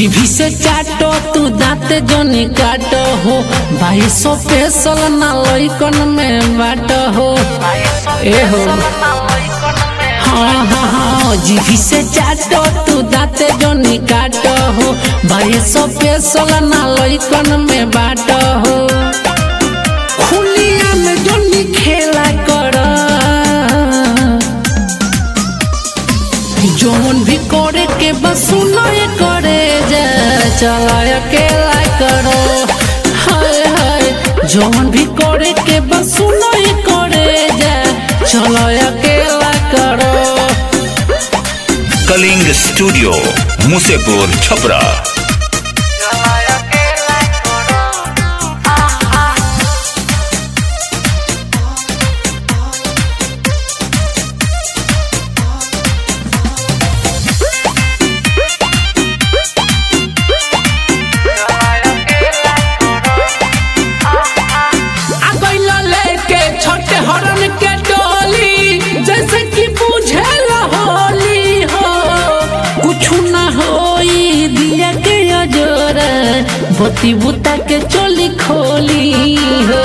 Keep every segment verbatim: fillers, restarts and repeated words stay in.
जीभी से चाटो तू दाँत जोनी काटो हो, बाईसो पेसल ना लइकन में बाट हो। ए हो हाँ हाँ हाँ, जीभी से चाटो तू दाँत जोनी काटो हो, बाईसो पेसल ना लइकन में बाट हो। खुलिया में जोनी खेला कर, जोन भी करे के बस सुनाए करे जा, चला अकेला करो। हाय हाय, जोन भी करे के बस सुनाए करे जा, चला अकेला करो। कलिंग स्टूडियो मुसेपुर छपरा। हरन के डोली जैसे कि बुझे होली हो, कुछ ना होई दिया के अजोर, बती बुता के चोली खोली हो।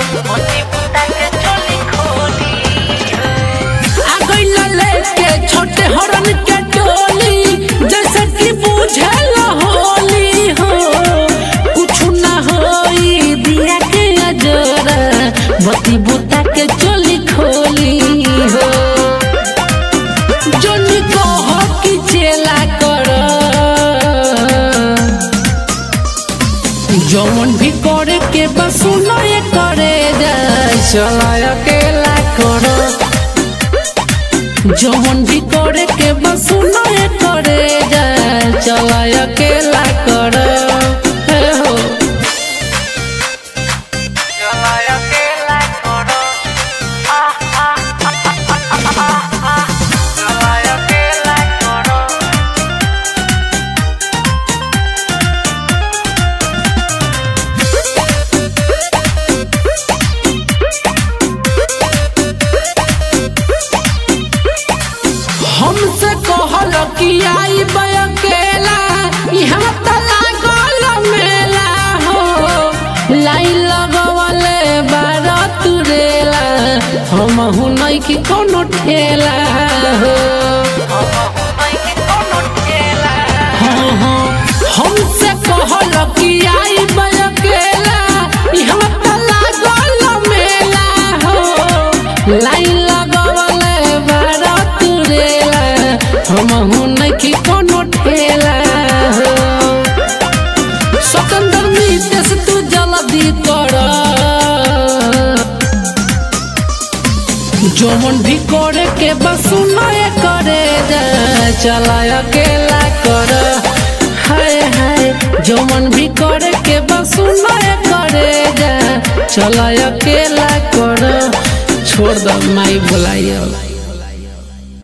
आ गइला लेके छोटे हरन के डोली जैसे कि बुझे होली हो, कुछ ना होई दिया के अजोर, बती बुता के चोली खोली हो। जोनी को हो कि चेला कर, जौन भी करे के बस सुनाए करे जा, चला अकेला करो। जौन भी करे के बस सुनाए करे जा, चला अकेला करो। हमसे कहल कि आई अकेला, यहाँ त लागल मेला हो, लाइन लगवले बारा तुरेला, हमहु नहीं कि कोनो ठेला हो। हाँ हाँ, हमसे कहल कि आई अकेला, यहाँ त लागल मेला हो, लाइन लगवले बारा तुरेला, हमहु नहीं कि कोनो ठेला हो। स्वतंत्र नीतेश तू जल्दी कर, जोन भी करे के बस सुनाए करे जा, चला अकेला कर। हाय हाय, जोन भी करे के बस सुनाए करे जा, चला अकेला कर। छोड़ दो माई बुलाइयो।